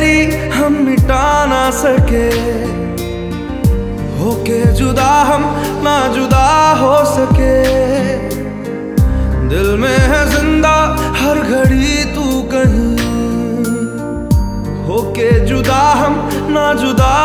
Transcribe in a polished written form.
तेरी हम मिटा ना सके, होके जुदा हम ना जुदा हो सके।